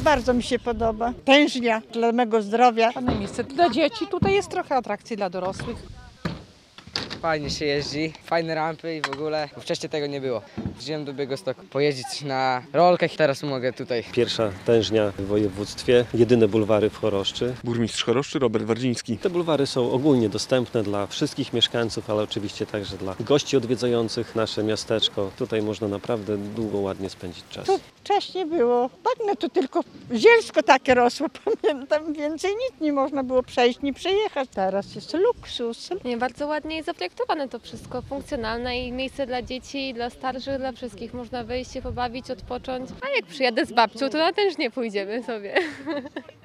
Bardzo mi się podoba. Tężnia dla mego zdrowia. Fajne miejsce dla dzieci, tutaj jest trochę atrakcji dla dorosłych. Fajnie się jeździ, fajne rampy i w ogóle, bo wcześniej tego nie było. Wziąłem do Białegostoku pojeździć na rolkach i teraz mogę tutaj. Pierwsza tężnia w województwie, jedyne bulwary w Choroszczy. Burmistrz Choroszczy Robert Wardziński. Te bulwary są ogólnie dostępne dla wszystkich mieszkańców, ale oczywiście także dla gości odwiedzających nasze miasteczko. Tutaj można naprawdę długo, ładnie spędzić czas. Tu wcześniej było bagno, to tylko zielsko takie rosło, pamiętam, więcej nic nie można było przejść, nie przejechać. Teraz jest luksus. Nie, bardzo ładnie jest zaprojektowane to wszystko, funkcjonalne i miejsce dla dzieci, dla starszych, dla wszystkich. Można wyjść się pobawić, odpocząć. A jak przyjadę z babcią, to na też nie pójdziemy sobie.